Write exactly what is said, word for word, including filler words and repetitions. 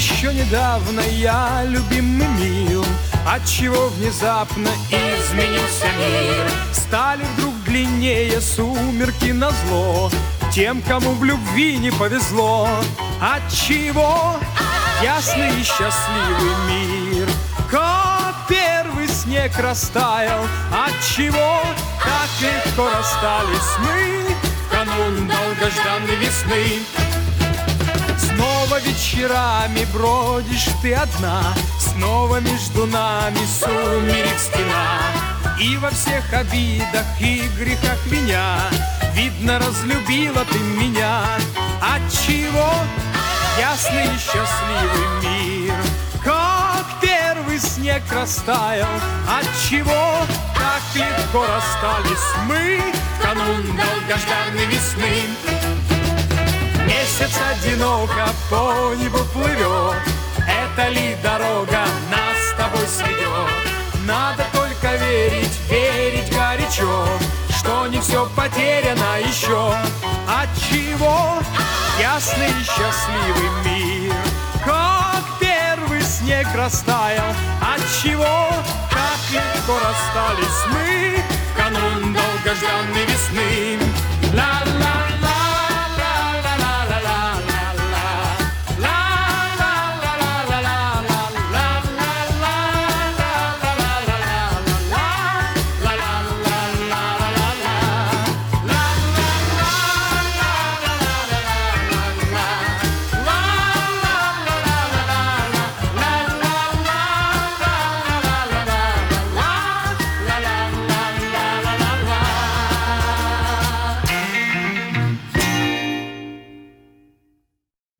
Еще недавно я любим и мил, отчего внезапно изменился мир. Стали вдруг длиннее сумерки назло тем, кому в любви не повезло. Отчего ясный и счастливый мир, как первый снег растаял. Отчего так легко расстались мы в канун долгожданной весны. Снова вечерами бродишь ты одна, снова между нами сумерек стена. И во всех обидах и грехах меня, видно, разлюбила ты меня. Отчего ясный и счастливый мир, как первый снег растаял. Отчего так легко расстались мы в канун долгожданной весны. Месяц одиноко по небу плывет, это ли дорога нас с тобой сведет? Надо только верить, верить горячо, что не все потеряно еще. Отчего ясный и счастливый мир, как первый снег растаял. Отчего так легко расстались мы в канун долгожданной весны. Ла-ла.